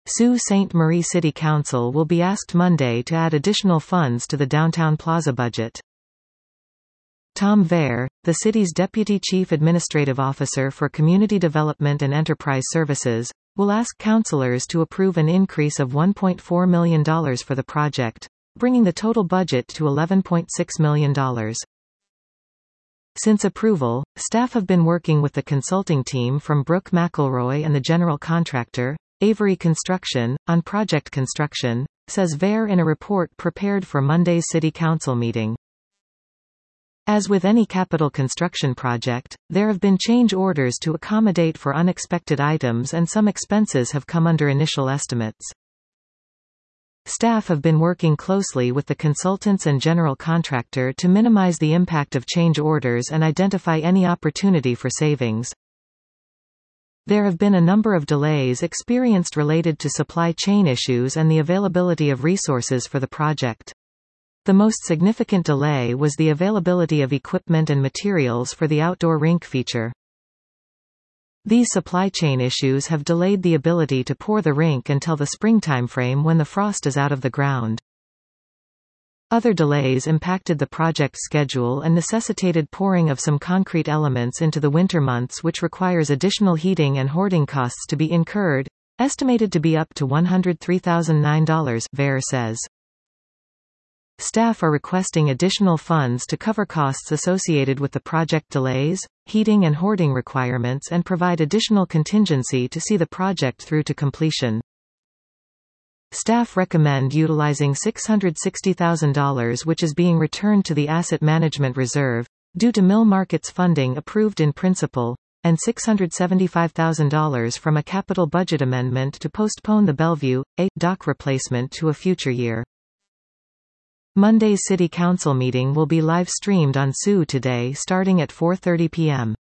Sault Ste. Marie City Council will be asked Monday to add additional funds to the Downtown Plaza budget. Tom Vare, the city's Deputy Chief Administrative Officer for Community Development and Enterprise Services, will ask councillors to approve an increase of $1.4 million for the project, bringing the total budget to $11.6 million. Since approval, staff have been working with the consulting team from Brooke McElroy and the general contractor, Avery Construction, on project construction, says Vare in a report prepared for Monday's City Council meeting. As with any capital construction project, there have been change orders to accommodate for unexpected items, and some expenses have come under initial estimates. Staff have been working closely with the consultants and general contractor to minimize the impact of change orders and identify any opportunity for savings. There have been a number of delays experienced related to supply chain issues and the availability of resources for the project. The most significant delay was the availability of equipment and materials for the outdoor rink feature. These supply chain issues have delayed the ability to pour the rink until the spring timeframe when the frost is out of the ground. Other delays impacted the project schedule and necessitated pouring of some concrete elements into the winter months, which requires additional heating and hoarding costs to be incurred, estimated to be up to $103,009, Vare says. Staff are requesting additional funds to cover costs associated with the project delays, heating and hoarding requirements, and provide additional contingency to see the project through to completion. Staff recommend utilizing $660,000, which is being returned to the Asset Management Reserve, due to Mill Markets funding approved in principle, and $675,000 from a capital budget amendment to postpone the Bellevue dock replacement to a future year. Monday's City Council meeting will be live-streamed on Sault Today starting at 4:30 p.m.